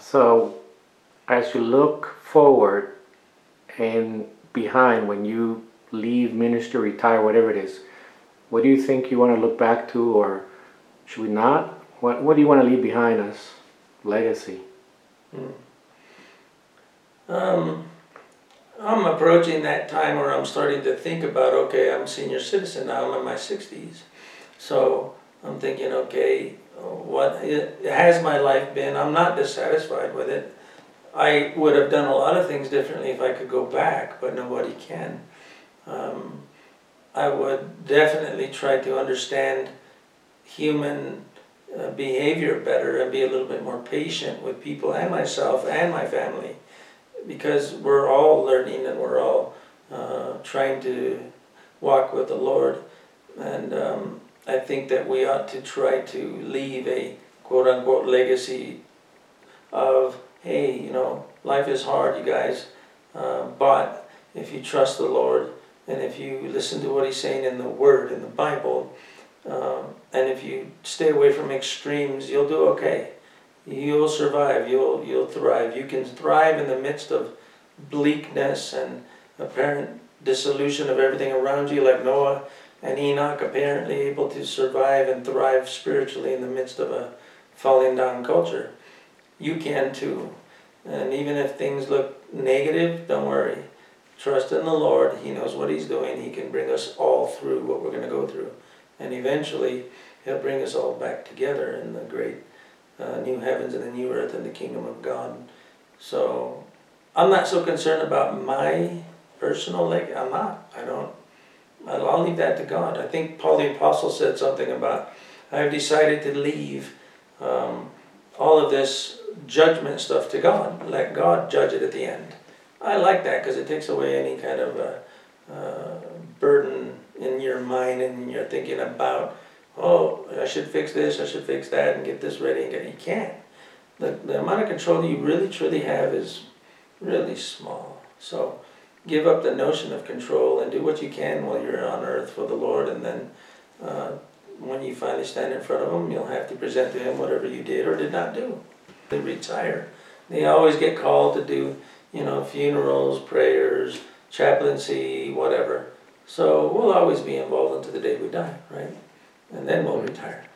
So, as you look forward and behind when you leave ministry, retire, whatever it is, what do you think you want to look back to, or should we not? What do you want to leave behind us? Legacy. Hmm. Um, I'm approaching that time where I'm starting to think about, okay, I'm a senior citizen now, I'm in my 60s. So I'm thinking, okay, has my life been? I'm not dissatisfied with it. I would have done a lot of things differently if I could go back, but nobody can. Um, I would definitely try to understand human behavior better and be a little bit more patient with people and myself and my family, because we're all learning and we're all trying to walk with the Lord. And I think that we ought to try to leave a quote-unquote legacy of, hey, life is hard, you guys, but if you trust the Lord and if you listen to what He's saying in the Word, in the Bible, and if you stay away from extremes, you'll do okay. You'll survive, you'll thrive. You can thrive in the midst of bleakness and apparent dissolution of everything around you, like Noah and Enoch, apparently able to survive and thrive spiritually in the midst of a falling down culture. You can too. And even if things look negative, don't worry. Trust in the Lord. He knows what He's doing. He can bring us all through what we're going to go through. And eventually, He'll bring us all back together in the great new heavens and the new earth and the kingdom of God. So I'm not so concerned about my personal legacy. I'm not. I'll leave that to God. I think Paul the Apostle said something about, I've decided to leave all of this judgment stuff to God. Let God judge it at the end. I like that because it takes away any kind of burden in your mind and you're thinking about, oh, I should fix this, I should fix that, and get this ready. You can't. The amount of control you really truly have is really small. So give up the notion of control and do what you can while you're on earth for the Lord, and then when you finally stand in front of Him, you'll have to present to Him whatever you did or did not do. They retire. They always get called to do, funerals, prayers, chaplaincy, whatever. So we'll always be involved until the day we die, right? And then we'll retire.